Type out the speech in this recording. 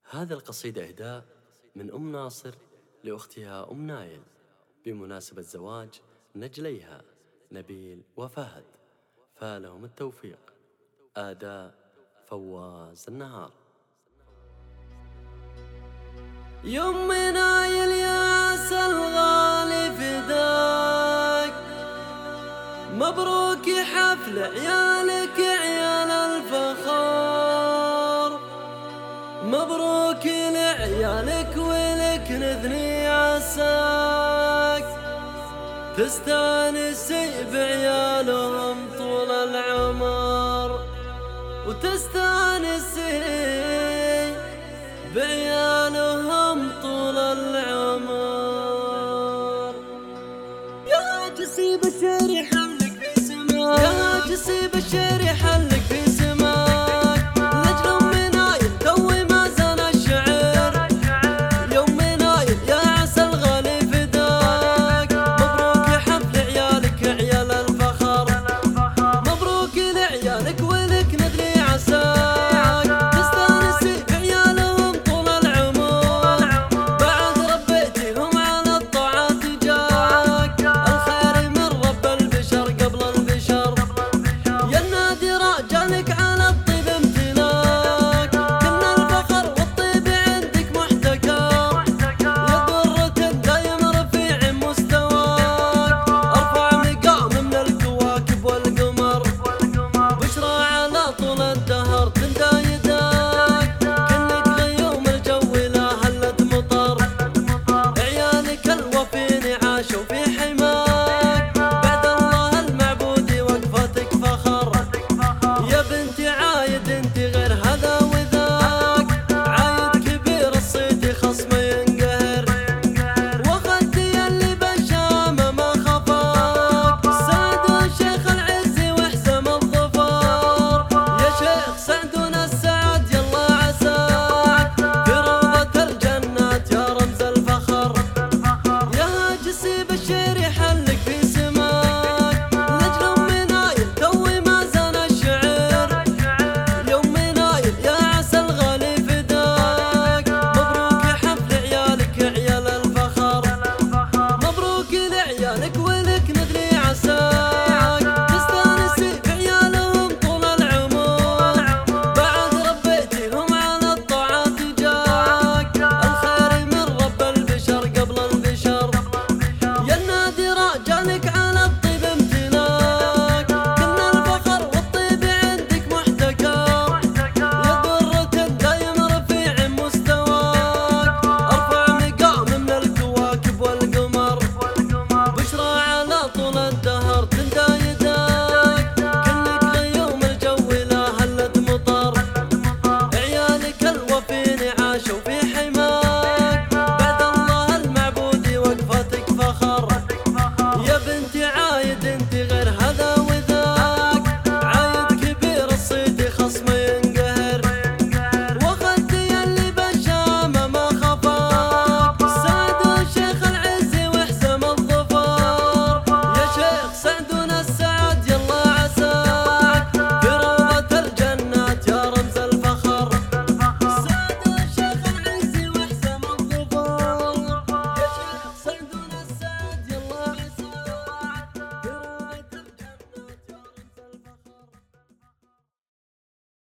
هذه القصيدة إهداء من أم ناصر لأختها أم نايل بمناسبة زواج نجليها نبيل وفهد، فالهم التوفيق. أداء فواز النهار. يم نايل يا الغالي فداك، مبروك حفل عيالك عيال الفخار، مبروك لعيالك ولك نثني عساك، تستانسي بعيالهم طول العمر، وتستانسي بعيالهم طول العمر. يا جسيب الشري حلك في سماء، يا جسيب الشري حلك